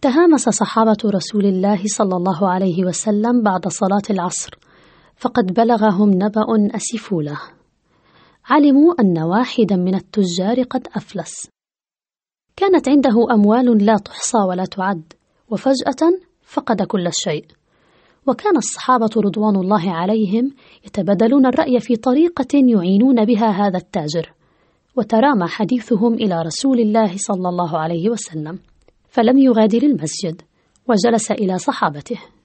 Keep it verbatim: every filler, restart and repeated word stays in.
تهامس صحابة رسول الله صلى الله عليه وسلم بعد صلاة العصر، فقد بلغهم نبأ أسفوا له. علموا أن واحدا من التجار قد أفلس، كانت عنده أموال لا تحصى ولا تعد، وفجأة فقد كل شيء. وكان الصحابة رضوان الله عليهم يتبادلون الرأي في طريقة يعينون بها هذا التاجر، وترامى حديثهم إلى رسول الله صلى الله عليه وسلم، فلم يغادر المسجد وجلس إلى صحابته.